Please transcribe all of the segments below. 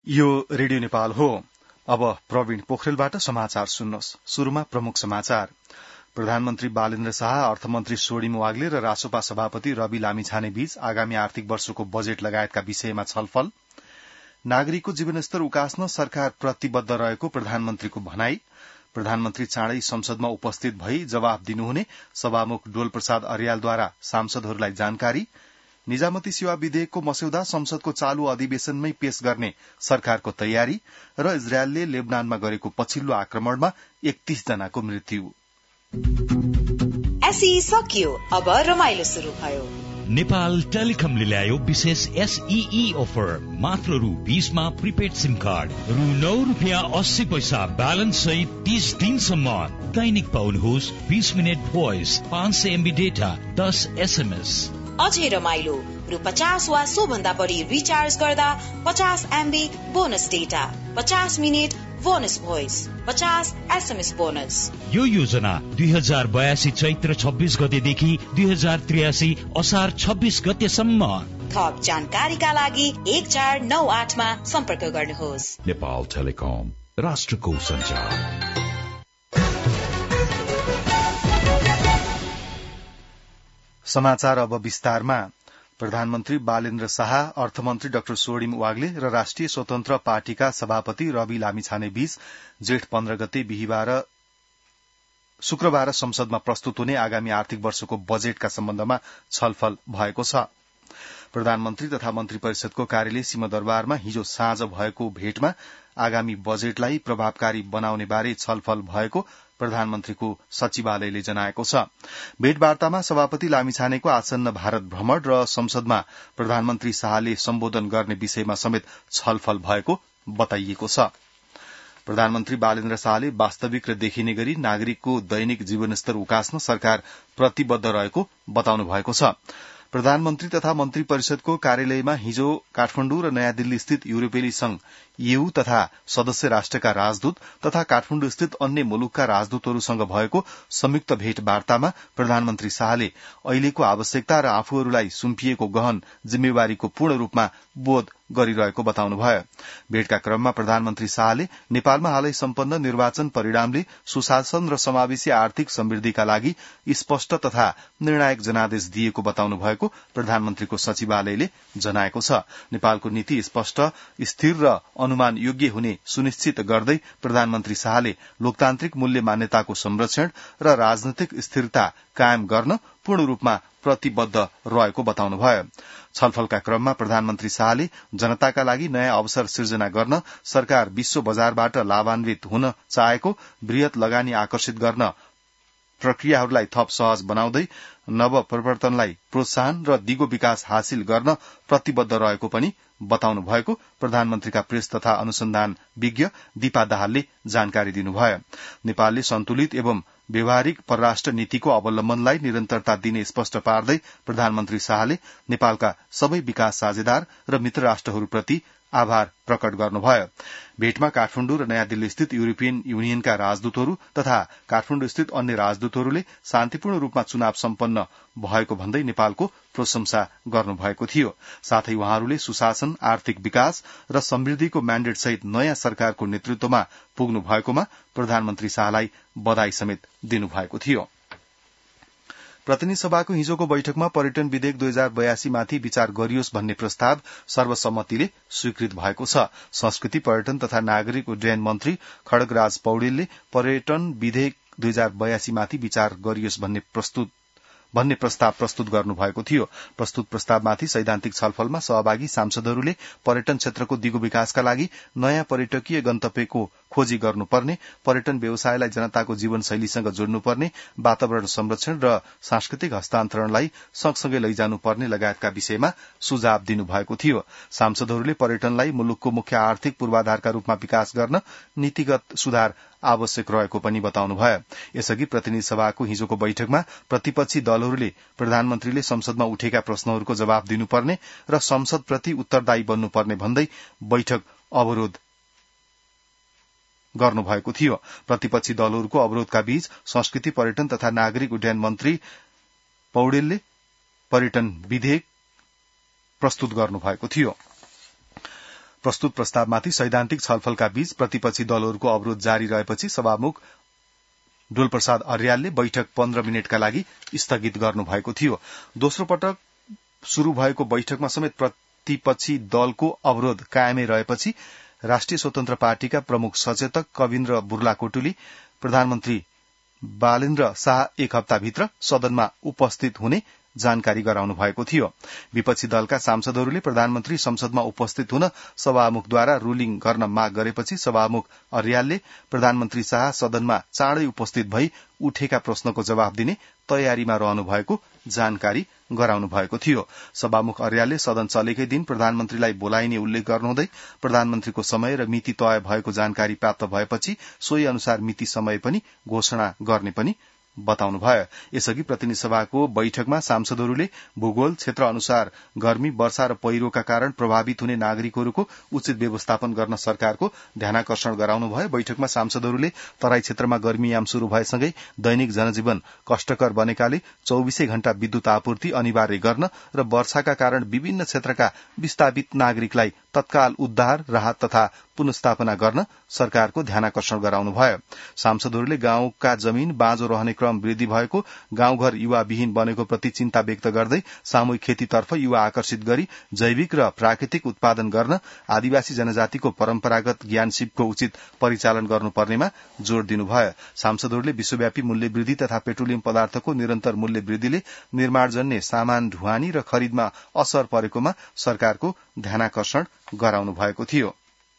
यो रेडियो नेपाल हो। अब प्रवीण पोखरेलबाट समाचार सुन्नुहोस्। शुरूमा प्रमुख समाचार। प्रधानमन्त्री बालेन्द्र शाह, अर्थमन्त्री सोडिम वाग्ले र रासोपा सभापति रवि लामिछाने बीच आगामी आर्थिक वर्षको बजेट लगायतका विषयमा छलफल। नागरिकको जीवनस्तर उकास्न सरकार प्रतिबद्ध रहेको प्रधानमन्त्रीको भनाई। प्रधानमन्त्री चाँडै संसदमा उपस्थित भई जवाफ दिनुहुने सभामुख डोलप्रसाद अर्यालद्वारा सांसदहरूलाई जानकारी। निजामती सेवा विधेयकको मस्यौदा संसदको चालू अधिवेशनमै पेश गर्ने सरकारको तयारी र इजरायलले लेबनानमा गरेको पछिल्लो आक्रमणमा 31 जनाको मृत्यु। एसई सकियो, अब रमाइलो शुरू भयो। नेपाल टेलिकमले ल्यायो विशेष एसईई अफर। मात्र रु 20 मा प्रिपेड सिम कार्ड, रु 9.80 ब्यालेन्स सहित 30 दिनसम्म। दैनिक पाउनुहोस् 20 minute voice, 500 MB data, 10 SMS। अझै रमाइलो, रु 50 वा सो भन्दा बढी रिचार्ज गर्दा 50 MB bonus data, 50 minute bonus voice, 50 SMS bonus. यो योजना 2082 चैत्र 26 गतेदेखि 2083 असार 26 गतेसम्म। थप जानकारीका लागि 1498 मा सम्पर्क गर्नुहोस्। नेपाल टेलिकम, राष्ट्रको सञ्चार। समाचार अब विस्तारमा। प्रधानमन्त्री बालेन्द्र शाह, अर्थमन्त्री डाक्टर सोडिम वाग्ले र राष्ट्रिय स्वतन्त्र पार्टीका सभापति रवि लामिछाने बीच जेठ 15 गते शुक्रबार संसदमा प्रस्तुत हुने आगामी आर्थिक वर्षको बजेटका सम्बन्धमा छलफल भएको छ। प्रधानमन्त्री तथा मन्त्री परिषदको कार्यालय सिंहदरबारमा हिजो साँझ भएको भेटमा आगामी बजेटलाई प्रभावकारी बनाउने बारे छलफल भएको प्रधानमन्त्रीको सचिवालयले जनाएको छ। भेटवार्तामा सभापति लामिछानेको आसन्न भारत भ्रमण र संसदमा प्रधानमन्त्री शाहले सम्बोधन गर्ने विषयमा समेत छलफल भएको बताइएको छ। प्रधानमन्त्री बालेन्द्र शाहले वास्तविक र देखिने गरी नागरिकको दैनिक जीवनस्तर उकास्न सरकार प्रतिबद्ध रहेको बताउनु भएको छ। प्रधानमन्त्री तथा मन्त्री परिषदको कार्यालयमा हिजो काठमाण्डु र नयाँ दिल्ली स्थित युरोपेली संघ EU तथा सदस्य राष्ट्रका राजदूत तथा काठमाण्डु स्थित अन्य मुलुकका राजदूतहरूसँग भएको संयुक्त भेटवार्तामा प्रधानमन्त्री शाहले अहिलेको आवश्यकता र आफूहरूलाई सुम्पिएको गहन जिम्मेवारीको पूर्ण रूपमा बोध गरिरहेको बताउनुभयो। भेटका क्रममा प्रधानमन्त्री शाहले नेपालमा हालै सम्पन्न निर्वाचन परिणामले सुशासन र समावेशी आर्थिक समृद्धिका लागि स्पष्ट तथा निर्णायक जनादेश दिएको बताउनु भएको प्रधानमन्त्रीको सचिवालयले जनाएको छ। नेपालको नीति स्पष्ट, स्थिर र अनुमान योग्य हुने सुनिश्चित गर्दै प्रधानमन्त्री शाहले लोकतान्त्रिक मूल्य मान्यताको संरक्षण र राजनैतिक स्थिरता कायम गर्न पूर्ण रूपमा प्रतिबद्ध रहेको बताउनुभयो। छलफलका क्रममा प्रधानमन्त्री शाहले जनताका लागि नयाँ अवसर सिर्जना गर्न सरकार विश्व बजारबाट लाभान्वित हुन चाहेको, वृहत लगानी आकर्षित गर्न प्रक्रियाहरूलाई थप सहज बनाउँदै नव परिवर्तनलाई प्रोत्साहन र दिगो विकास हासिल गर्न प्रतिबद्ध रहेको पनि बताउनु भएको प्रधानमन्त्रीका प्रेस तथा अनुसन्धान विज्ञ दीपा दाहालले जानकारी दिनुभयो। नेपालले सन्तुलित एवं व्यवहारिक परराष्ट्र नीतिको अवलम्बनलाई निरन्तरता दिने स्पष्ट पार्दै प्रधानमन्त्री शाहले नेपालका सबै विकास साझेदार र मित्र राष्ट्रहरूप्रति आभार प्रकट गर्नुभयो। भेटमा काठमाण्डु र नयाँ दिल्ली स्थित युरोपियन युनियनका राजदूतहरू तथा काठमाण्डु स्थित अन्य राजदूतहरूले शान्तिपूर्ण रूपमा चुनाव सम्पन्न भएको भन्दै नेपालको प्रशंसा गर्नुभएको थियो। साथै उहाँहरूले सुशासन, आर्थिक विकास र समृद्धिको म्याण्डेट सहित नयाँ सरकारको नेतृत्वमा पुग्नु भएकोमा प्रधानमन्त्री शाहलाई बधाई समेत दिनुभएको थियो। प्रतिनिधि सभाको हिजोको बैठकमा पर्यटन विधेयक 2082 माथि विचार गरियोस् भन्ने प्रस्ताव सर्वसम्मतिले स्वीकृत भएको छ। संस्कृति, पर्यटन तथा नागरिक उड्डयन मन्त्री खड्गराज पौडेलले पर्यटन विधेयक 2082 माथि विचार गरियोस् भन्ने प्रस्ताव प्रस्तुत गर्नुभएको थियो। प्रस्तुत प्रस्तावमाथि सैद्धान्तिक छलफलमा सहभागी सांसदहरूले पर्यटन क्षेत्रको दिगो विकासका लागि नयाँ पर्यटकीय गन्तव्यको खोजी गर्नुपर्ने, पर्यटन व्यवसायलाई जनताको जीवनशैलीसँग जोड्नुपर्ने, वातावरण संरक्षण र सांस्कृतिक हस्तान्तरणलाई सँगसँगै लैजानुपर्ने लगायतका विषयमा सुझाव दिनुभएको थियो। सांसदहरूले पर्यटनलाई मुलुकको मुख्य आर्थिक पूर्वाधारका रूपमा विकास गर्न नीतिगत सुधार आवश्यक रहेको पनि बताउनुभयो। यसअघि प्रतिनिधि सभाको हिजोको बैठकमा प्रतिपक्षी दलहरूले प्रधानमन्त्रीले संसदमा उठेका प्रश्नहरूको जवाब दिनुपर्ने र संसदप्रति उत्तरदायी बन्नुपर्ने भन्दै बैठक अवरोध गर्नुभएको थियो। प्रतिपक्षी दलहरूको अवरोधका बीच संस्कृति, पर्यटन तथा नागरिक उड्डयन मन्त्री पौडेलले पर्यटन विधेयक प्रस्तुत गर्नुभएको थियो। प्रस्तुत प्रस्तावमाथि सैद्धान्तिक छलफलका बीच प्रतिपक्षी दलहरूको अवरोध जारी रहेपछि सभामुख डोलप्रसाद अर्यालले बैठक 15 मिनटका लागि स्थगित गर्नुभएको थियो। दोस्रो पटक शुरू भएको बैठकमा समेत प्रतिपक्षी दलको अवरोध कायमै रहेपछि राष्ट्रिय स्वतन्त्र पार्टीका प्रमुख सचेतक कविन्द्र बुर्लाकोटुली प्रधानमन्त्री बालेन्द्र शाह एक हप्ताभित्र सदनमा उपस्थित हुने जानकारी गराउनु भएको थियो। विपक्षी दलका सांसदहरूले प्रधानमन्त्री संसदमा उपस्थित हुन सभामुखद्वारा रूलिङ गर्न माग गरेपछि सभामुख अर्यालले प्रधानमन्त्री शाह सदनमा चाँडै उपस्थित भई उठेका प्रश्नको जवाब दिने तयारीमा रहनु भएको जानकारी गराउनु भएको थियो। सभामुख अर्यालले सदन चलेकै दिन प्रधानमन्त्रीलाई बोलाइने उल्लेख गर्नुहुँदै प्रधानमन्त्रीको समय र मिति तय भएको जानकारी प्राप्त भएपछि सोही अनुसार मिति समय पनि घोषणा गर्ने पनि बताउनुभयो। यसअघि प्रतिनिधि सभाको बैठकमा सांसदहरूले भूगोल क्षेत्र अनुसार गर्मी, वर्षा र पहिरोका कारण प्रभावित हुने नागरिकहरूको उचित व्यवस्थापन गर्न सरकारको ध्यानाकर्षण गराउनुभयो। बैठकमा सांसदहरूले तराई क्षेत्रमा गर्मीयाम शुरू भएसँगै दैनिक जनजीवन कष्टकर बनेकाले 24 घण्टा विद्युत आपूर्ति अनिवार्य गर्न र वर्षाका कारण विभिन्न क्षेत्रका विस्थापित नागरिकलाई तत्काल उद्धार, राहत तथा पुनस्थापना गर्न सरकारको ध्यानाकर्षण गराउनुभयो। सांसदहरूले गाउँका जमीन बाँझो रहने क्रम वृद्धि भएको, गाउँघर युवाविहीन बनेको प्रति चिन्ता व्यक्त गर्दै सामूहिक खेतीतर्फ युवा आकर्षित गरी जैविक र प्राकृतिक उत्पादन गर्न, आदिवासी जनजातिको परम्परागत ज्ञान सिपको उचित परिचालन गर्नुपर्नेमा जोड़ दिनुभयो। सांसदहरूले विश्वव्यापी मूल्य वृद्धि तथा पेट्रोलियम पदार्थको निरन्तर मूल्य वृद्धिले निर्माणजन्य सामान ढुवानी र खरिदमा असर परेकोमा सरकारको ध्यानाकर्षण गराउनु भएको थियो।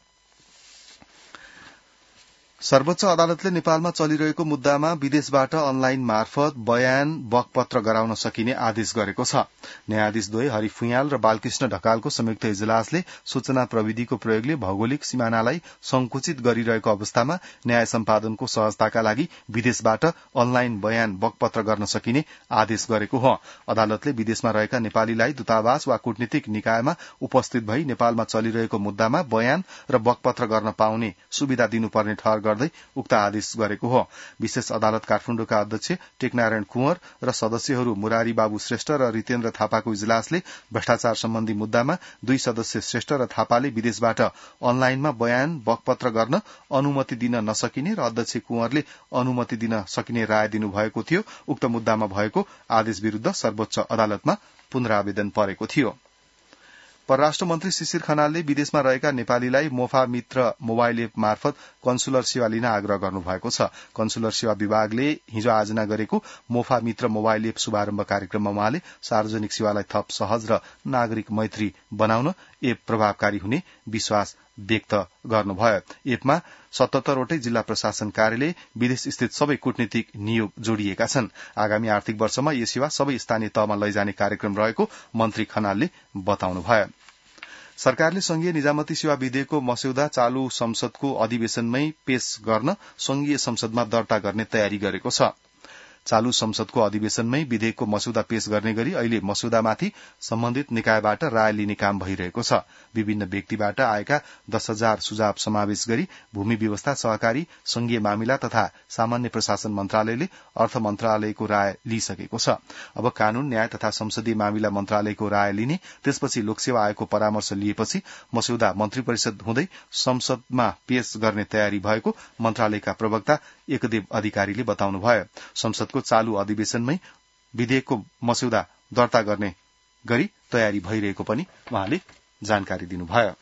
सर्वोच्च अदालतले नेपालमा चलिरहेको मुद्दामा विदेशबाट अनलाइन मार्फत बयान बकपत्र गराउन सकिने आदेश गरेको छ। न्यायाधीश द्वय हरि फुयाल र बालकृष्ण ढकालको संयुक्त इजलासले सूचना प्रविधिको प्रयोगले भौगोलिक सिमानालाई संकुचित गरिरहेको अवस्थामा न्याय सम्पादनको सहजताका लागि विदेशबाट अनलाइन बयान बकपत्र गर्न सकिने आदेश गरेको हो। अदालतले विदेशमा रहेका नेपालीलाई दूतावास वा कूटनीतिक निकायमा उपस्थित भई नेपालमा चलिरहेको मुद्दामा बयान र बकपत्र गर्न पाउने सुविधा दिनुपर्ने ठहर गर्दै उक्त आदेश गरेको हो। विशेष अदालत काठमाडौँका अध्यक्ष टेकनारायण कुँवर र सदस्यहरू मुरारी बाबु श्रेष्ठ र रितेन्द्र थापाको इजलासले भ्रष्टाचार सम्बन्धी मुद्दामा 2 सदस्य श्रेष्ठ र थापाले विदेशबाट अनलाइनमा बयान बकपत्र गर्न अनुमति दिन नसकिने र अध्यक्ष कुँवरले अनुमति दिन सकिने राय दिनुभएको थियो। उक्त मुद्दामा भएको आदेश विरूद्ध सर्वोच्च अदालतमा पुनरावेदन परेको थियो। परराष्ट्र मन्त्री शिशिर खनालले विदेशमा रहेका नेपालीलाई मोफा मित्र मोबाइल एप मार्फत कन्सुलर सेवा लिन आग्रह गर्नुभएको छ। कन्सुलर सेवा विभागले हिजो आयोजना गरेको मोफा मित्र मोबाइल एप शुभारम्भ कार्यक्रममा उहाँले सार्वजनिक सेवालाई थप सहज र नागरिक मैत्री बनाउन एप प्रभावकारी हुने विश्वास व्यक्त गर्नुभयो। एपमा 77 वटै जिल्ला प्रशासन कार्यालय, विदेश स्थित सबै कूटनीतिक नियोग जोडिएका छन्। आगामी आर्थिक वर्षमा यो सेवा सबै स्थानीय तहमा लैजाने कार्यक्रम रहेको मन्त्री खनालले बताउनुभयो। सरकारले संघीय निजामती सेवा विधेयकको मस्यौदा चालू संसदको अधिवेशनमै पेश गर्न संघीय संसदमा दर्ता गर्ने तयारी गरेको छ। चालू संसदको अधिवेशनमै विधेयकको मस्यौदा पेश गर्ने गरी अहिले मस्यौदामाथि सम्बन्धित निकायबाट राय लिने काम भइरहेको छ। विभिन्न व्यक्तिबाट आएका 10,000 सुझाव समावेश गरी भूमि व्यवस्था, सहकारी, संघीय मामिला तथा सामान्य प्रशासन मन्त्रालयले अर्थ मन्त्रालयको राय लिइसकेको छ। अब कानून, न्याय तथा संसदीय मामिला मन्त्रालयको राय लिने, त्यसपछि लोकसेवा आयोगको परामर्श लिएपछि मस्यौदा मन्त्री परिषद हुँदै संसदमा पेश गर्ने तयारी भएको मन्त्रालयका प्रवक्ता एकदेव अधिकारीले बताउनुभयो। संसदको चालू अधिवेशनमै विधेयकको मस्यौदा दर्ता गर्ने गरी तयारी भइरहेको पनि उहाँले जानकारी दिनुभयो।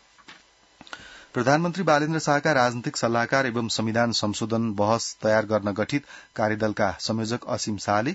प्रधानमन्त्री बालेन्द्र शाहका राजनीतिक सल्लाहकार एवं संविधान संशोधन बहस तयार गर्न गठित कार्यदलका संयोजक असीम शाहले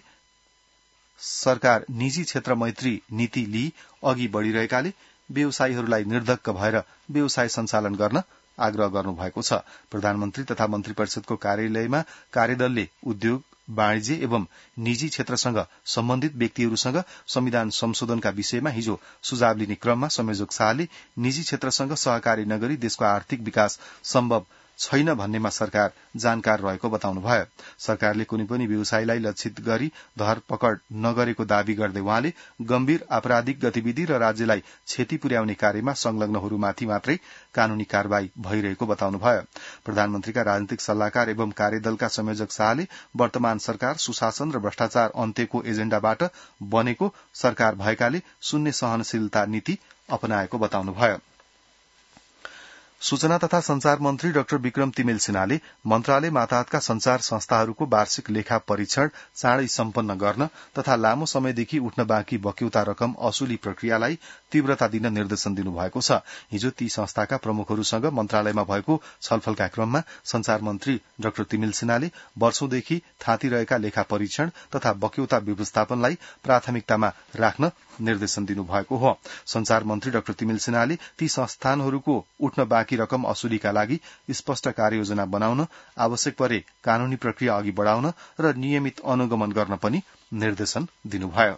सरकार निजी क्षेत्र मैत्री नीति लिई अघि बढ़िरहेकाले व्यवसायीहरूलाई निर्धक्क भएर व्यवसाय सञ्चालन गर्न आग्रह गर्नुभएको छ। प्रधानमन्त्री तथा मन्त्री परिषदको कार्यालयमा कार्यदलले उद्योग, वाणिज्य एवं निजी क्षेत्रसँग सम्बन्धित व्यक्तिहरूसँग संविधान संशोधनका विषयमा हिजो सुझाव लिने क्रममा संयोजक शाहले निजी क्षेत्रसँग सहकारी नगरी देशको आर्थिक विकास सम्भव छैन भन्नेमा सरकार जानकार रहेको बताउनुभयो। सरकारले कुनै पनि व्यवसायीलाई लक्षित गरी धरपकड नगरेको दावी गर्दै उहाँले गम्भीर आपराधिक गतिविधि र राज्यलाई क्षति पुर्याउने कार्यमा संलग्नहरूमाथि मात्रै कानूनी कार्यवाही भइरहेको बताउनुभयो। प्रधानमन्त्रीका राजनीतिक सल्लाहकार एवं कार्यदलका संयोजक शाहले वर्तमान सरकार सुशासन र भ्रष्टाचार अन्त्यको एजेण्डाबाट बनेको सरकार भएकाले शून्य सहनशीलता नीति अपनाएको बताउनुभयो। सूचना तथा संचार मन्त्री डाक्टर विक्रम तिमेल सिन्हाले मन्त्रालय मातहतका संचार संस्थाहरूको वार्षिक लेखा परीक्षण चाँडै सम्पन्न गर्न तथा लामो समयदेखि उठ्न बाँकी बक्यौता रकम असुली प्रक्रियालाई तीव्रता दिन निर्देशन दिनुभएको छ। हिजो ती संस्थाका प्रमुखहरूसँग मन्त्रालयमा भएको छलफलका क्रममा संचार मन्त्री डाक्टर तिमेल सिन्हाले वर्षौंदेखि थाँतिरहेका लेखा परीक्षण तथा बक्यौता व्यवस्थापनलाई प्राथमिकतामा राख्न निर्देशन दिनुभएको हो। संचार मन्त्री डाक्टर तिमेल सिन्हाले ती संस्थानहरूको उठ्न बाँकी रकम असुलीका लागि स्पष्ट कार्ययोजना बनाउन, आवश्यक परे कानूनी प्रक्रिया अघि बढ़ाउन र नियमित अनुगमन गर्न पनि निर्देशन दिनुभयो।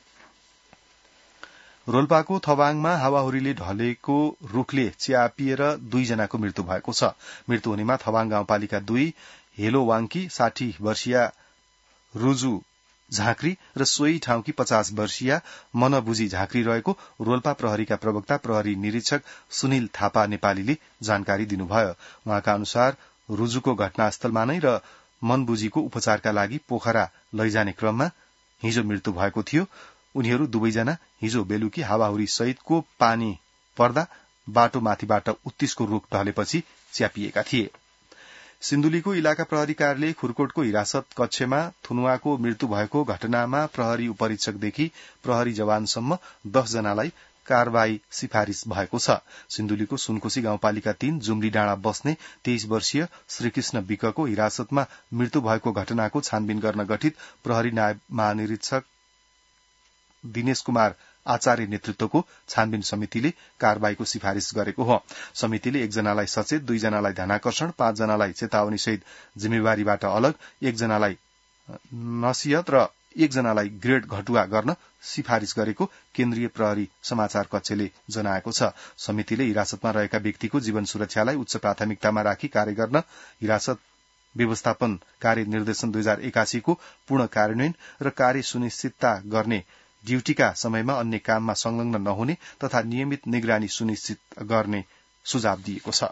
रोल्पाको थवाङमा हावाहुरीले ढलेको रूखले च्यापिएर 2 जनाको मृत्यु भएको छ। मृत्यु हुनेमा थवाङ गाउँपालिका 2 हेलोवाङकी 60 वर्षीया रुजु झाँक्री र सोही ठाउँकी 50 वर्षीया मनबुजी झाँक्री रहेको रोल्पा प्रहरीका प्रवक्ता प्रहरी निरीक्षक सुनिल थापा नेपालीले जानकारी दिनुभयो। उहाँका अनुसार रुजुको घटनास्थलमा नै र मनबुजीको उपचारका लागि पोखरा लैजाने क्रममा हिजो मृत्यु भएको थियो। उनीहरू दुवैजना हिजो बेलुकी हावाहुरी सहितको पानी पर्दा बाटोमाथिबाट उत्तिसको रूख ढलेपछि च्यापिएका थिए। सिन्धुलीको इलाका प्रहरी कार्यालय खुरकोटको हिरासत कक्षमा थुनुवाको मृत्यु भएको घटनामा प्रहरी उपरीक्षकदेखि प्रहरी जवानसम्म 10 जनालाई कारवाही सिफारिश भएको छ। सिन्धुलीको सुनकोशी गाउँपालिका 3 जुम्ली डाँडा बस्ने 23 वर्षीय श्रीकृष्ण विकको हिरासतमा मृत्यु भएको घटनाको छानबिन गर्न गठित प्रहरी नायब महानिरीक्षक दिनेश कुमार आचार्य नेतृत्वको छानबिन समितिले कारवाहीको सिफारिश गरेको हो। समितिले 1 जनालाई सचेत, 2 जनालाई ध्यानाकर्षण, 5 जनालाई चेतावनी सहित जिम्मेवारीबाट अलग, 1 जनालाई नसिहत र 1 जनालाई ग्रेड घटुवा गर्न सिफारिश गरेको केन्द्रीय प्रहरी समाचार कक्षले जनाएको छ। समितिले हिरासतमा रहेका व्यक्तिको जीवन सुरक्षालाई उच्च प्राथमिकतामा राखी कार्य गर्न हिरासत व्यवस्थापन कार्य निर्देशन 2081 को पूर्ण कार्यान्वयन र कार्य सुनिश्चितता गर्ने, ड्यूटीका समयमा अन्य काममा संलग्न नहुने तथा नियमित निगरानी सुनिश्चित गर्ने सुझाव दिएको छ।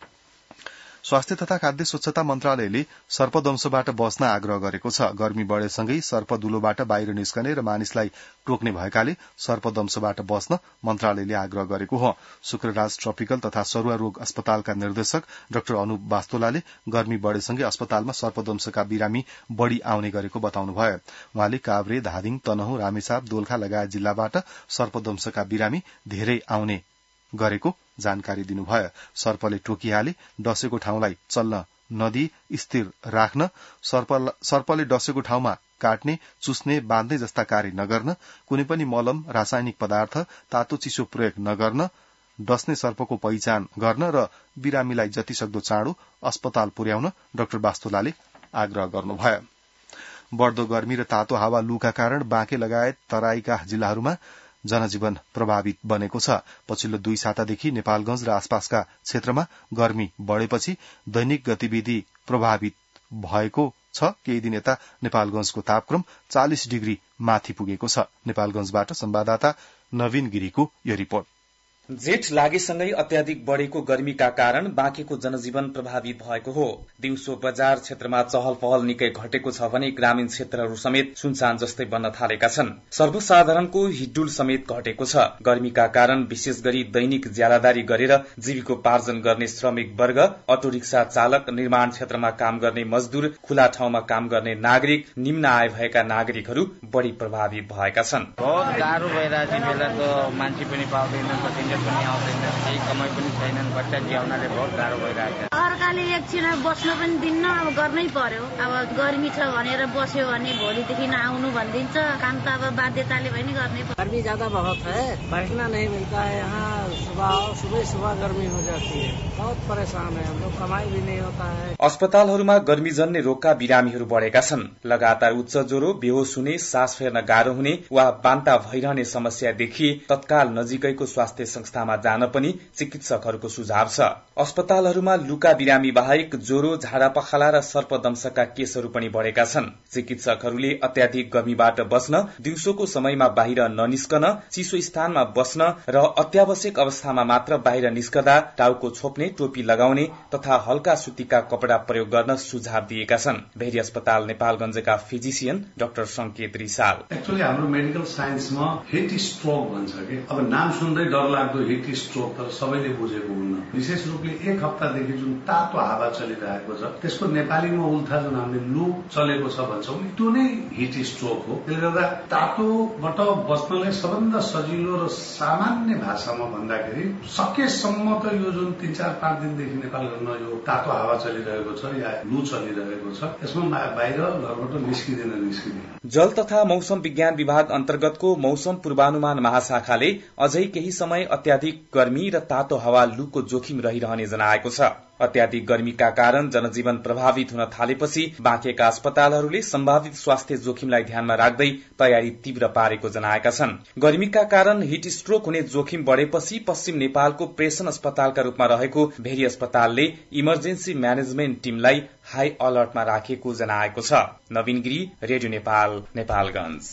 स्वास्थ्य तथा खाद्य स्वच्छता मन्त्रालयले सर्पदंशबाट बस्न आग्रह गरेको छ। गर्मी बढेसँगै सर्पदुलोबाट बाहिर निस्कने र मानिसलाई टोक्ने भएकाले सर्पदंशबाट बस्न मन्त्रालयले आग्रह गरेको हो। शुक्रराज ट्रपिकल तथा सरुवा रोग अस्पतालका निर्देशक डाक्टर अनुप बास्तोलाले गर्मी बढेसँगै अस्पतालमा सर्पदंशका बिरामी बढ़ी आउने गरेको बताउनुभयो। उहाँले काभ्रे, धादिङ, तनहुँ, रामेछाप, दोलखा लगायत जिल्लाबाट सर्पदंशका बिरामी धेरै आउने गरेको जानकारी दिनुभयो। सर्पले टोकिहाले डसेको ठाउँलाई चल्न नदिई स्थिर राख्न, सर्पले डसेको ठाउँमा काट्ने, चुस्ने, बाँध्ने जस्ता कार्य नगर्न, कुनै पनि मलम, रासायनिक पदार्थ, तातो चिसो प्रयोग नगर्न, डस्ने सर्पको पहिचान गर्न र बिरामीलाई जतिसक्दो चाँडो अस्पताल पुर्याउन डाक्टर बास्तोलाले आग्रह गर्नुभयो। बढ्दो गर्मी र तातो हावा लूका कारण बाँके लगायत तराईका जिल्लाहरूमा जनजीवन प्रभावित बनेको छ। पछिल्लो 2 सातादेखि नेपालगंज र आसपासका क्षेत्रमा गर्मी बढ़ेपछि दैनिक गतिविधि प्रभावित भएको छ। केही दिन यता नेपालगंजको तापक्रम 40 डिग्री माथि पुगेको छ। नेपालगंजबाट संवाददाता नवीन गिरीको यो रिपोर्ट। जेठ लागेसँगै अत्याधिक बढ़ेको गर्मीका कारण बाँकेको जनजीवन प्रभावित भएको हो। दिउँसो बजार क्षेत्रमा चहल पहल निकै घटेको छ भने ग्रामीण क्षेत्रहरू समेत सुनसान जस्तै बन्न थालेका छन्। सर्वसाधारणको हिडडुल समेत घटेको छ। गर्मीका कारण विशेष गरी दैनिक ज्यालादारी गरेर जीविकोपार्जन गर्ने श्रमिक वर्ग, अटो रिक्सा चालक, निर्माण क्षेत्रमा काम गर्ने मजदूर, खुला ठाउँमा काम गर्ने नागरिक, निम्न आय भएका नागरिकहरू बढ़ी प्रभावित भएका छन्। बहुत गाह्रो भइरहेको बेला त मान्छे पनि पाउँदैन, पनि आउँदैन, केही कमाइ पनि छैनन्, बच्चा जियाउनाले बहुत गाह्रो भइरहेको छ। सरकारले एकछिन बस्न पनि दिन्न, अब गर्नै पर्यो। अब गर्मी छ भनेर बस्यो भने भोलिदेखि आउनु भनिदिन्छ, काम त अब बाध्यताले पनि गर्नै पर्छ। गर्मी ज्यादा बहुत है, बैठना नहीं मिलता है यहाँ, सुबह गर्मी हो जाती है, बहुत परेशान है हम लोग, कमाई भी नहीं होता है। अस्पतालहरूमा गर्मीजन्य रोगका बिरामीहरू बढ़ेका छन्। लगातार उच्च ज्वरो, बेहोस हुने, सास फेर्न गाह्रो हुने वा बान्ता भइरहने समस्या देखिए तत्काल नजिकैको स्वास्थ्य संस्थामा जान पनि चिकित्सकहरूको सुझाव छ। अस्पतालहरूमा लुका बिरामी बाहेक ज्वरो, झाडा पखाला र सर्पदंशका केसहरू पनि बढ़ेका छन्। चिकित्सकहरूले अत्याधिक गर्मीबाट बस्न, दिउँसोको समयमा बाहिर ननिस्कन, चिसो स्थानमा बस्न र अत्यावश्यक अवस्थामा मात्र बाहिर निस्कदा टाउको छोप्ने, टोपी लगाउने तथा हल्का सुतीका कपड़ा प्रयोग गर्न सुझाव दिएका छन्। भेरी अस्पताल नेपालगञ्जका physician doctor Sanket Risal. Actually हाम्रो मेडिकल साइन्समा हिट स्ट्रोक भन्छ कि अब नाम सुन्दै डर लाग्दो हिट स्ट्रोक त सबैले बुझेको हुन्न। विशेष रूपले एक हप्तादेखि जुन तातो हावा चलिरहेको छ त्यसको नेपालीमा उल्था जुन हामीले लू चलेको छ भन्छौं त्यो नै हिट स्ट्रोक हो। त्यसले गर्दा तातोबाट बच्नलाई सबभन्दा सजिलो र सामान्य भाषामा भन्दाखेरि सकेसम्म त यो जुन 3-4-5 दिनदेखि नेपालमा यो तातो हावा चलिरहेको छ या लू चलिरहेको छ यसमा बाहिर घरबाट निस्किँदैन। जल तथा मौसम विज्ञान विभाग अन्तर्गतको मौसम पूर्वानुमान महाशाखाले अझै केही समय अत्याधिक गर्मी र तातो हावा लूको जोखिम रहिरहने जनाएको छ। अत्याधिक गर्मीका कारण जनजीवन प्रभावित हुन थालेपछि बाँकेका अस्पतालहरूले सम्भावित स्वास्थ्य जोखिमलाई ध्यानमा राख्दै तयारी तीव्र पारेको जनाएका छन्। गर्मीका कारण हिट स्ट्रोक हुने जोखिम बढ़ेपछि पश्चिम नेपालको प्रेसन अस्पतालका रूपमा रहेको भेरी अस्पतालले इमर्जेन्सी म्यानेजमेन्ट टीमलाई हाई अलर्टमा राखेको जनाएको छ। नवीन गिरी, रेडियो नेपाल, नेपालगञ्ज।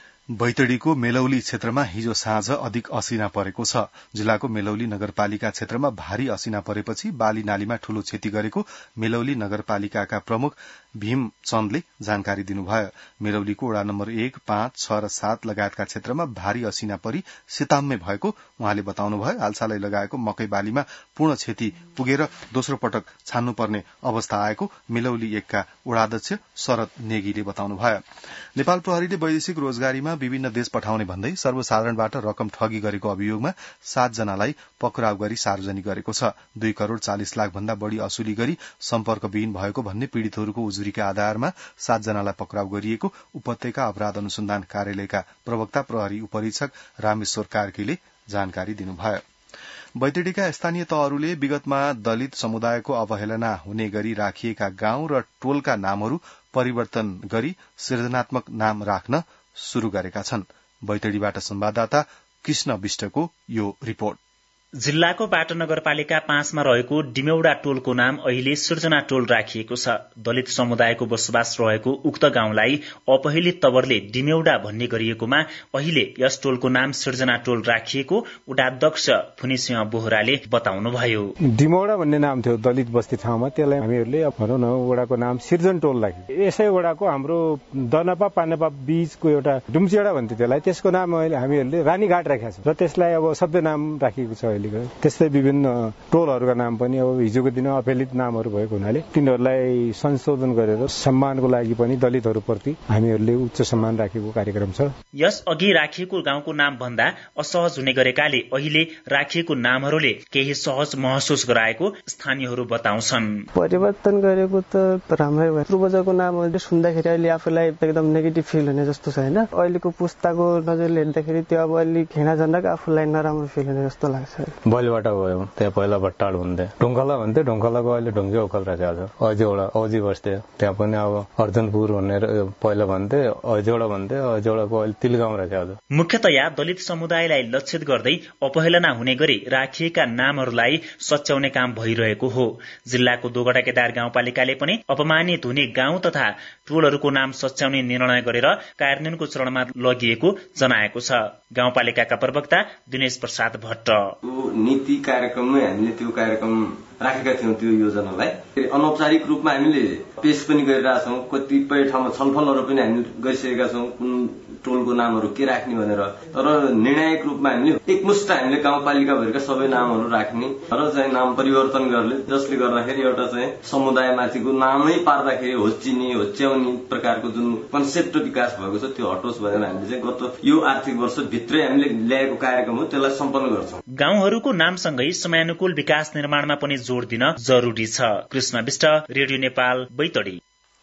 बैतडीको मेलौली क्षेत्रमा हिजो साँझ अधिक असिना परेको छ। जिल्लाको मेलौली नगरपालिका क्षेत्रमा भारी असिना परेपछि बाली नालीमा ठूलो क्षति गरेको मेलौली नगरपालिकाका प्रमुख भीम चन्दले जानकारी दिनुभयो। मेलौलीको वडा नम्बर 1, 5, 6 र 7 लगायतका क्षेत्रमा भारी असिना परी सिताम्मे भएको उहाँले बताउनुभयो। हालसालै लगाएको मकै बालीमा पूर्ण क्षति पुगेर दोस्रो पटक छान्नुपर्ने अवस्था आएको मेलौली 1 का वडाध्यक्ष शरद नेगीले बताउनुभयो। नेपाल प्रहरीले वैदेशिक रोजगारीमा विभिन्न देश पठाउने भन्दै सर्वसाधारणबाट रकम ठगी गरेको अभियोगमा 7 जनालाई पक्राउ गरी सार्वजनिक गरेको छ। 2 करोड़ 40 लाख भन्दा बढ़ी असुली गरी सम्पर्कविहीन भएको भन्ने पीड़ितहरूको उजुरीका आधारमा 7 जनालाई पक्राउ गरिएको उपत्यका अपराध अनुसन्धान कार्यालयका प्रवक्ता प्रहरी उपरीक्षक रामेश्वर कार्कीले जानकारी दिनुभयो। बैतडीका स्थानीय तहहरूले विगतमा दलित समुदायको अवहेलना हुने गरी राखिएका गाउँ र टोलका नामहरू परिवर्तन गरी सृजनात्मक नाम राख्न शुरू गरेका छन्। बैतडीबाट संवाददाता कृष्ण विष्टको यो रिपोर्ट। जिल्लाको बाटो नगरपालिका 5 मा रहेको डिमेउडा टोलको नाम अहिले सृजना टोल राखिएको छ। दलित समुदायको बसोबास रहेको उक्त गाउँलाई अपहिलित तवरले डिमेउडा भन्ने गरिएकोमा अहिले यस टोलको नाम सृजना टोल राखिएको वडाध्यक्ष फुनिसिंह बोहराले बताउनुभयो। डिमेउडा भन्ने नाम थियो दलित बस्ती ठाउँमा, त्यसलाई हामीहरूले भनौँ न वडाको नाम सृजन टोल राख्यो। यसै वडाको हाम्रो दनपा पानेपा बीचको एउटा डुम्चेडा भन्थ्यो त्यसलाई, त्यसको नाम हामीहरूले रानीघाट राखेका छौँ र त्यसलाई अब सबै नाम राखिएको छ। त्यस्तै विभिन्न टोलहरूका नाम पनि अब हिजोको दिन अपहेलित नामहरू भएको हुनाले तिनीहरूलाई संशोधन गरेर सम्मानको लागि पनि दलितहरूप्रति हामीहरूले उच्च सम्मान राखेको कार्यक्रम छ। यस अघि राखिएको गाउँको नाम भन्दा असहज हुने गरेकाले अहिले राखिएको नामहरूले केही सहज महसुस गराएको स्थानीयहरू बताउँछन्। परिवर्तन गरेको त राम्रै भयो। पूर्वजको नामहरूले सुन्दाखेरि अहिले आफूलाई एकदम नेगेटिभ फिल हुने जस्तो छ हैन। अहिलेको पुस्ताको नजरले हेर्दाखेरि त्यो अब अलिक घेना झन्डाको आफूलाई नराम्रो फिल हुने जस्तो लाग्छ। बलिबाट गयौँ, त्यहाँ पहिला भट्टाड हुन्थे, ढुङ्खला भन्थे, ढुङ्खलाको अहिले ढुङ्गे उखल राखेको छ। अझैवटा औजी बस्थे, त्यहाँ पनि अब अर्जुनपुर भनेर पहिला भन्थे, अझैवटा भन्थे, अझैवटाको अहिले तिलगाउँ राखेको छ। मुख्यतया दलित समुदायलाई लक्षित गर्दै अपहेलना हुने गरी राखिएका नामहरूलाई सच्याउने काम भइरहेको हो। जिल्लाको दोगडा केदार गाउँपालिकाले पनि अपमानित हुने गाउँ तथा टोलहरूको नाम सच्याउने निर्णय गरेर कार्यान्वयनको चरणमा लगिएको जनाएको छ। गाउँपालिकाका प्रवक्ता दिनेश प्रसाद भट्ट नीति कार्यक्रममै हामीले त्यो कार्यक्रम राखेका थियौं। त्यो योजनालाई अनौपचारिक रूपमा हामीले पेश पनि गरिरहेछौँ। कतिपय ठाउँमा छलफलहरू पनि हामीले गरिसकेका छौँ कुन टोलको नामहरू के राख्ने भनेर। तर निर्णायक रूपमा हामीले एकमुष्ट हामीले गाउँपालिका भएका सबै नामहरू राख्ने र चाहिँ नाम परिवर्तन गर्ने, जसले गर्दाखेरि एउटा चाहिँ समुदायमाथिको नामै पार्दाखेरि होच्चिने होच्याउने प्रकारको जुन कन्सेप्ट विकास भएको छ त्यो हटोस् भनेर हामीले चाहिँ गत यो आर्थिक वर्ष भित्रै हामीले ल्याएको कार्यक्रम हो, त्यसलाई सम्पन्न गर्छौं। गाउँहरूको नामसँगै समयानुकूल विकास निर्माणमा पनि जोड़ दिन जरूरी छ। कृष्ण विष्ट, रेडियो नेपाल, बैतडी।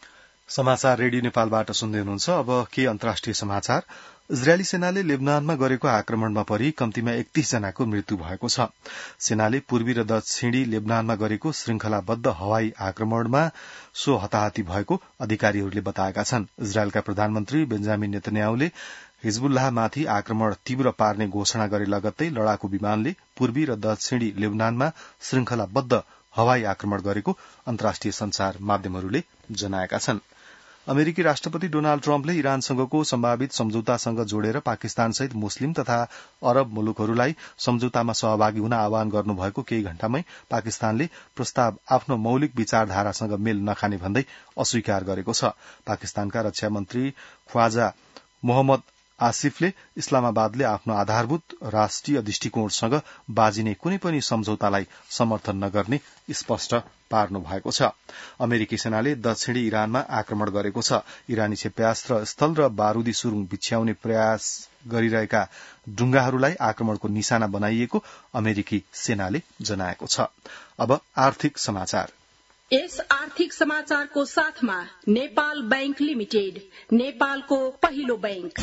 समाचार रेडियो नेपालबाट सुन्दै हुनुहुन्छ। अब के अन्तर्राष्ट्रिय समाचार। इजरायली सेनाले लेबनानमा गरेको आक्रमणमा परि कम्तीमा 31 जनाको मृत्यु भएको छ। सेनाले पूर्वी र दक्षिणी लेबनानमा गरेको श्रृंखलाबद्ध हवाई आक्रमणमा सो हताहती भएको अधिकारीहरूले बताएका छन्। इजरायलका प्रधानमन्त्री बेन्जामिन नेतन्याहुले हिजबुल्लाहमाथि आक्रमण तीव्र पार्ने घोषणा गरे लगत्तै लड़ाकू विमानले पूर्वी र दक्षिणी लेबनानमा श्रृंखलाबद्ध हवाई आक्रमण गरेको अन्तर्राष्ट्रिय संचार माध्यमहरूले जनाएका छन्। अमेरिकी राष्ट्रपति डोनाल्ड ट्रम्पले इरानसँगको सम्भावित सम्झौतासँग जोडेर पाकिस्तानसहित मुस्लिम तथा अरब मुलुकहरूलाई सम्झौतामा सहभागी हुन आह्वान गर्नुभएको केही घण्टामै पाकिस्तानले प्रस्ताव आफ्नो मौलिक विचारधारासँग मेल नखाने भन्दै अस्वीकार गरेको छ। पाकिस्तानका रक्षा मन्त्री ख्वाजा मोहम्मद आसिफले इस्लामाबादले आफ्नो आधारभूत राष्ट्रिय दृष्टिकोणसँग बाजिने कुनै पनि सम्झौतालाई समर्थन नगर्ने स्पष्ट पार्नु भएको छ। अमेरिकी सेनाले दक्षिणी इरानमा आक्रमण गरेको छ। इरानी क्षेप्यास्त्र स्थल र बारूदी सुरुङ बिछ्याउने प्रयास गरिरहेका डुंगाहरूलाई आक्रमणको निशाना बनाइएको अमेरिकी सेनाले जनाएको छ। अब आर्थिक समाचार। यस आर्थिक समाचारको साथमा नेपाल बैंक लिमिटेड, नेपालको पहिलो बैंक।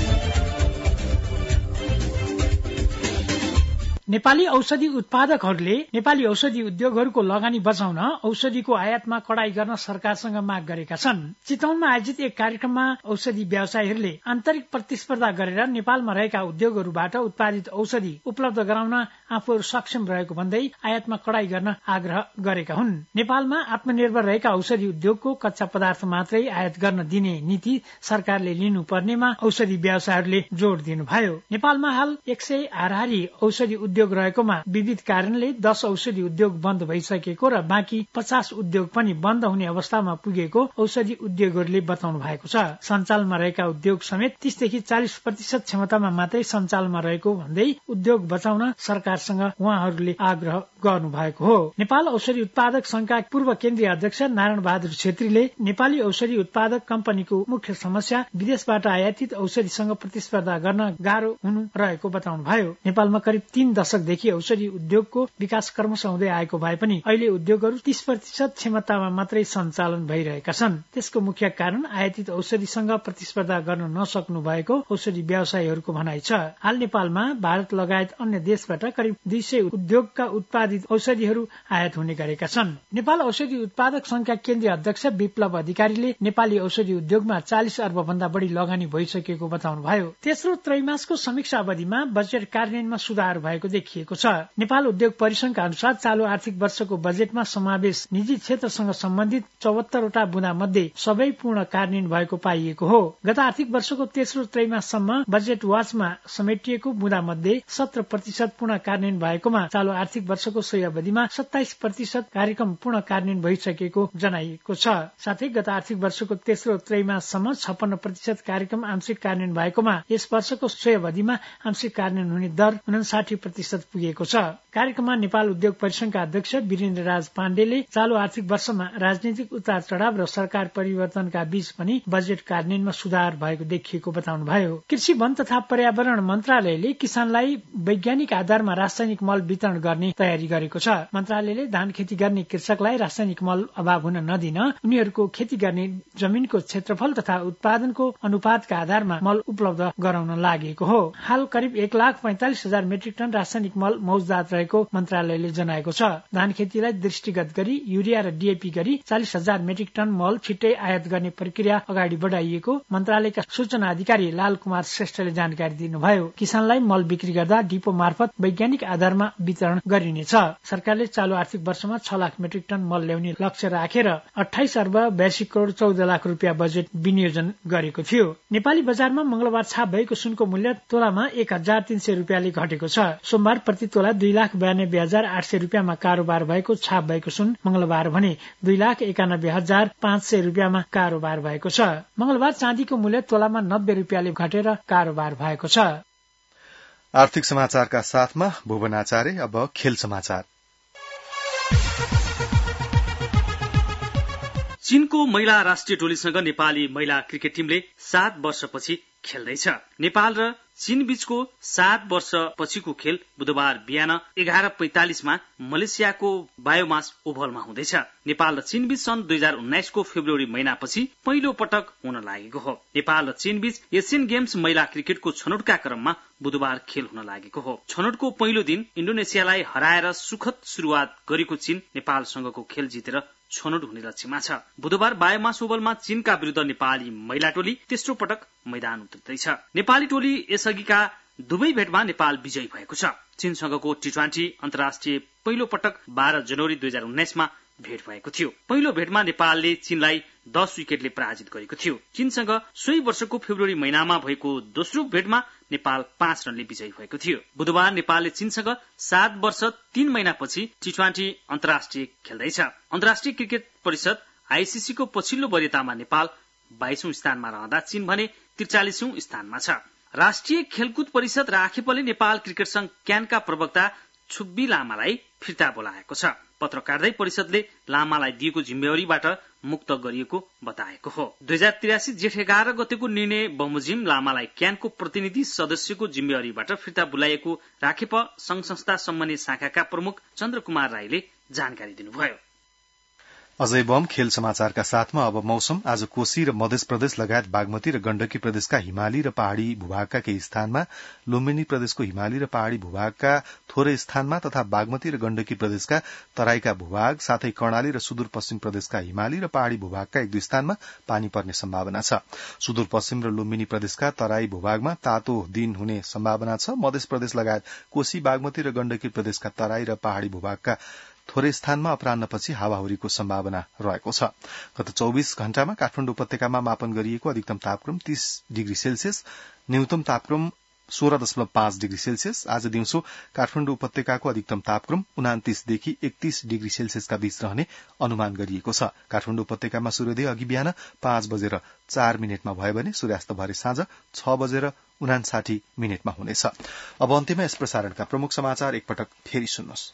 नेपाली औषधि उत्पादकहरूले नेपाली औषधि उद्योगहरूको लगानी बचाउन औषधिको आयातमा कडाई गर्न सरकारसँग माग गरेका छन्। चितवनमा आयोजित एक कार्यक्रममा औषधि व्यवसायीहरूले आन्तरिक प्रतिस्पर्धा गरेर नेपालमा रहेका उद्योगहरूबाट उत्पादित औषधि उपलब्ध गराउन आफूहरू सक्षम रहेको भन्दै आयातमा कडाई गर्न आग्रह गरेका हुन्। नेपालमा आत्मनिर्भर रहेका औषधि उद्योगको कच्चा पदार्थ मात्रै आयात गर्न दिने नीति सरकारले लिनुपर्नेमा औषधि व्यवसायीहरूले जोड़ दिनुभयो। नेपालमा हाल 100 हाराहारी औषधि उद्योग रहेकोमा विविध कारणले 10 औषधि उद्योग बन्द भइसकेको र बाँकी 50 उद्योग पनि बन्द हुने अवस्थामा पुगेको औषधि उद्योगहरूले बताउनु भएको छ। सञ्चालनमा रहेका उद्योग समेत 30 देखि 40% क्षमतामा मात्रै सञ्चालनमा रहेको भन्दै उद्योग बचाउन सरकारसँग उहाँहरूले आग्रह गर्नु भएको हो। नेपाल औषधि उत्पादक संघका पूर्व केन्द्रीय अध्यक्ष नारायण बहादुर छेत्रीले नेपाली औषधि उत्पादक कम्पनीको मुख्य समस्या विदेशबाट आयातित औषधिसँग प्रतिस्पर्धा गर्न गाह्रो हुनु रहेको बताउनुभयो। नेपालमा करिब 3 दशकदेखि औषधि उद्योगको विकास क्रमशः हुँदै आएको भए पनि अहिले उद्योगहरू 30% क्षमतामा मात्रै सञ्चालन भइरहेका छन्। त्यसको मुख्य कारण आयातित औषधिसँग प्रतिस्पर्धा गर्न नसक्नु भएको औषधि व्यवसायीहरूको भनाइ छ। हाल नेपालमा भारत लगायत अन्य देशबाट करिब 200 उद्योगका उत्पादित औषधिहरू आयात हुने गरेका छन्। नेपाल औषधि उत्पादक संघका केन्द्रीय अध्यक्ष विप्लव अधिकारीले नेपाली औषधि उद्योगमा 40 अर्ब भन्दा बढी लगानी भइसकेको बताउनुभयो। तेस्रो त्रैमासको समीक्षा अवधिमा बजेट कार्यान्वयनमा सुधार भएको देखिएको छ। नेपाल उद्योग परिसंघका अनुसार चालू आर्थिक वर्षको बजेटमा समावेश निजी क्षेत्रसँग सम्बन्धित 74 वटा बुँदा मध्ये सबै पूर्ण कार्यान्वयन भएको पाइएको हो। गत आर्थिक वर्षको तेस्रो त्रैमाससम्म बजेट वाचमा समेटिएको बुँदा मध्ये 17% पूर्ण कार्यान्वयन भएकोमा चालू आर्थिक वर्षको सोही अवधिमा 27% कार्यक्रम पूर्ण कार्यान्वयन भइसकेको जनाइएको छ। साथै गत आर्थिक वर्षको तेस्रो त्रैमाससम्म 56% कार्यक्रम आंशिक कार्यान्वयन भएकोमा यस वर्षको सोही अवधिमा आंशिक कार्यान्वयन हुने दर 59% पुगेको छ। कार्यक्रममा नेपाल उद्योग परिसंघका अध्यक्ष वीरेन्द्र राज पाण्डेले चालू आर्थिक वर्षमा राजनीतिक उतार चढ़ाव र सरकार परिवर्तनका बीच पनि बजेट कार्यान्वयनमा सुधार भएको देखिएको बताउनुभयो। कृषि वन तथा पर्यावरण मन्त्रालयले किसानलाई वैज्ञानिक आधारमा रासायनिक मल वितरण गर्ने तयारी गरेको छ। मन्त्रालयले धान खेती गर्ने कृषकलाई रासायनिक मल अभाव हुन नदिन उनीहरूको खेती गर्ने जमिनको क्षेत्रफल तथा उत्पादनको अनुपातका आधारमा मल उपलब्ध गराउन लागेको हो। हाल करिब 1,45,000 मेट्रिक टन रासायनिक मल मौजदात रहेको मन्त्रालयले जनाएको छ। धान खेतीलाई दृष्टिगत गरी युरिया र डीएपी गरी 40,000 मेट्रिक टन मल छिट्टै आयात गर्ने प्रक्रिया अगाडि बढ़ाइएको मन्त्रालयका सूचना अधिकारी लाल कुमार श्रेष्ठले जानकारी दिनुभयो। किसानलाई मल बिक्री गर्दा डिपो मार्फत वैज्ञानिक आधारमा वितरण गरिनेछ। सरकारले चालू आर्थिक वर्षमा 6 लाख मेट्रिक टन मल ल्याउने लक्ष्य राखेर 28 अर्ब 82 करोड़ 14 लाख रुपियाँ बजेट विनियोजन गरेको थियो। नेपाली बजारमा मंगलबार छाप भएको सुनको मूल्य तोलामा 1,300 रुपियाँले घटेको छ। सोमबार प्रति तोला 2,92,800 रुपियाँमा कारोबार भएको छाप भएको सुन मंगलबार भने 2,91,500 रुपियाँमा कारोबार भएको छ। मंगलबार चाँदीको मूल्य तोलामा 90 रुपियाँले घटेर कारोबार भएको छ। आर्थिक समाचारका साथमा भुवन आचार्य। अब खेल समाचार। चीनको महिला राष्ट्रिय टोलीसँग नेपाली महिला क्रिकेट टिमले 7 वर्षपछि खेल्दैछ। नेपाल र चीन बीचको 7 वर्षपछिको खेल बुधबार बिहान 11:45 मा मलेसियाको बायोमास ओभलमा हुँदैछ। नेपाल र चीन बीच सन् 2019 को फेब्रुअरी महिनापछि पहिलो पटक हुन लागेको हो। नेपाल र चीन बीच एसियन गेम्स महिला क्रिकेटको छनौटका क्रममा बुधबार खेल हुन लागेको हो। छनौटको पहिलो दिन इन्डोनेसियालाई हराएर सुखद शुरूआत गरेको चीन नेपालसँगको खेल जितेर छनौट हुने लक्ष्यमा छ। बुधबार बायोमास ओभलमा चीनका विरुद्ध नेपाली महिला टोली तेस्रो पटक मैदान उत्रिँदैछ। नेपाली टोली यसअघिका दुवै भेटमा नेपाल विजयी भएको छ। चीनसँगको T20 अन्तर्राष्ट्रिय पहिलो पटक 12 जनवरी 2019मा भेट भएको थियो। पहिलो भेटमा नेपालले चीनलाई 10 विकेटले पराजित गरेको थियो। चीनसँग सोही वर्षको फेब्रुअरी महिनामा भएको दोस्रो भेटमा नेपाल 5 रनले विजयी भएको थियो। बुधबार नेपालले चीनसँग 7 वर्ष 3 महिनापछि T20 अन्तर्राष्ट्रिय खेल्दैछ। अन्तर्राष्ट्रिय क्रिकेट परिषद आईसीसी को पछिल्लो वरियतामा नेपाल 22औं स्थानमा रहँदा चीन भने 43औं स्थानमा छ। राष्ट्रिय खेलकुद परिषद राखेपले नेपाल क्रिकेट संघ क्यानका प्रवक्ता छुब्बी लामालाई फिर्ता बोलाएको छ। पत्र काट्दै परिषदले लामालाई दिएको जिम्मेवारीबाट मुक्त गरिएको बताएको हो। 2083 जेठ 11 गतेको निर्णय बमोजिम लामालाई क्यानको प्रतिनिधि सदस्यको जिम्मेवारीबाट फिर्ता बोलाइएको राखेप संघ संस्था सम्बन्धी शाखाका प्रमुख चन्द्रकुमार राईले जानकारी दिनुभयो। अजय बम खेल समाचारका साथमा अब मौसम। आज कोशी र मध्य प्रदेश लगायत बागमती र गण्डकी प्रदेशका हिमाली र पहाड़ी भूभागका केही स्थानमा, लुम्बिनी प्रदेशको हिमाली र पहाड़ी भूभागका थोरै स्थानमा तथा बागमती र गण्डकी प्रदेशका तराईका भूभाग साथै कर्णाली र सुदूरपश्चिम प्रदेशका हिमाली र पहाड़ी भूभागका 1-2 स्थानमा पानी पर्ने सम्भावना छ। सुदूरपश्चिम र लुम्बिनी प्रदेशका तराई भूभागमा तातो दिन हुने सम्भावना छ। मध्य प्रदेश लगायत कोशी, बागमती र गण्डकी प्रदेशका तराई र पहाड़ी भूभागका थोरै स्थानमा अपराह्नपछि हावाहुरीको सम्भावना रहेको छ। गत 24 घण्टामा काठमाडौँ उपत्यकामा मापन गरिएको अधिकतम तापक्रम 30 डिग्री सेल्सियस, न्यूनतम तापक्रम 16.5 डिग्री सेल्सियस। आज दिउँसो काठमाडौँ उपत्यकाको अधिकतम तापक्रम 29 देखि 31 डिग्री सेल्सियसका बीच रहने अनुमान गरिएको छ। काठमाडौँ उपत्यकामा सूर्योदय अघि बिहान 5:04 भयो भने सूर्यास्त भरे साँझ 6:59 हुनेछ। अब अन्त्यमा यस प्रसारणका प्रमुख समाचार एकपटक फेरि सुन्नुहोस्।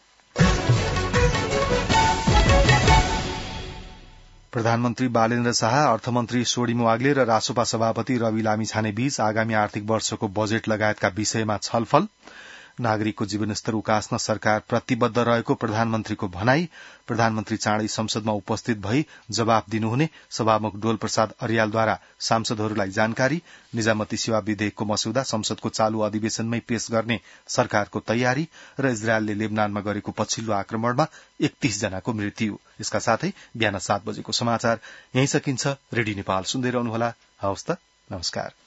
प्रधानमन्त्री बालेन्द्र शाह, अर्थमन्त्री सोडिमो वाग्ले र रासोपा सभापति रवि लामिछाने बीच आगामी आर्थिक वर्षको बजेट लगायतका विषयमा छलफल। नागरिकको जीवनस्तर उकास्न सरकार प्रतिबद्ध रहेको प्रधानमन्त्रीको भनाई। प्रधानमन्त्री चाँडै संसदमा उपस्थित भई जवाफ दिनुहुने सभामुख डोल प्रसाद अर्यालद्वारा सांसदहरूलाई जानकारी। निजामती सेवा विधेयकको मस्यौदा संसदको चालू अधिवेशनमै पेश गर्ने सरकारको तयारी र इजरायलले लेबनानमा गरेको पछिल्लो आक्रमणमा 31 जनाको मृत्यु। यसका साथै बिहान 7 बजेको समाचार यही सकिन्छ। रेडियो नेपाल सुन्दै रहनुहोला। हवस् त, नमस्कार।